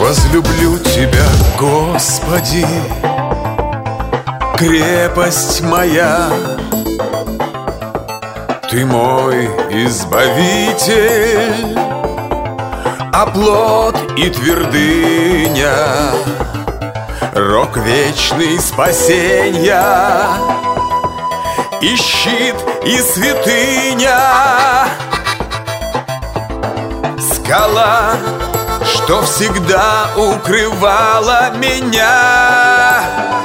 возлюблю Тебя, Господи, крепость моя. Ты мой избавитель, оплот и твердыня, рог вечный спасенья, и щит, и святыня. Скала, что всегда укрывала меня.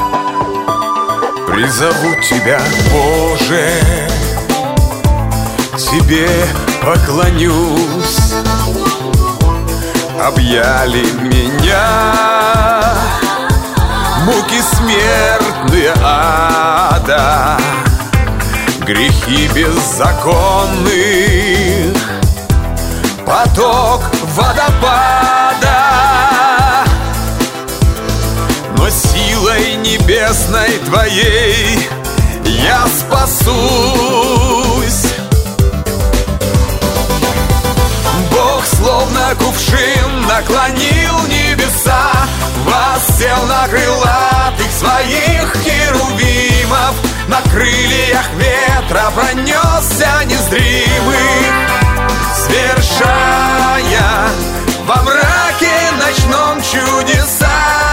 Призову Тебя, Боже, Тебе поклонюсь. Объяли меня муки смертные ада, грехи беззаконных, поток водопада. Но силой небесной Твоей я спасусь. Бог словно кувшин наклонил небеса, воссел на крылатых своих херувимов, на крыльях ветра пронесся незримый, свершая во мраке ночном чудеса.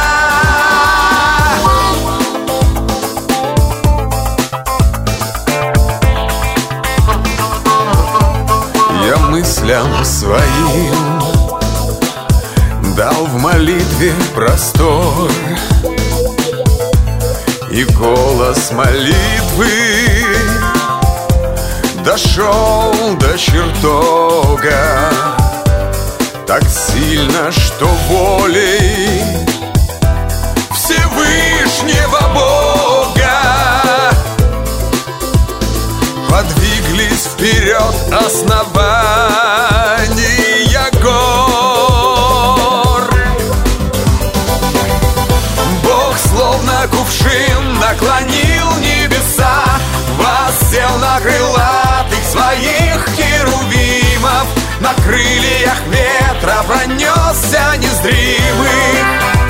Я мыслям своим дал в молитве простор, и голос молитвы дошел до чертога так сильно, что волей Всевышнего Бога подвиглись вперед основания гор. Бог словно кувшин наклонил небеса, воссел на крылатых своих херувимов, на крыльях ветра пронесся незримый,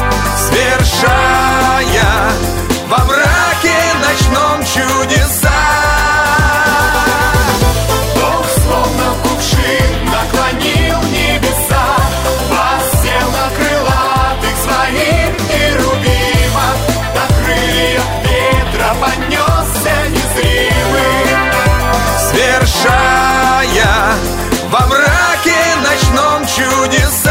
свершая во мраке ночном чудеса. Бог словно кувшин наклонил небеса, воссел на крылатых своих херувимов, на крыльях ветра понесся незримый, свершая во мраке ночном чудеса.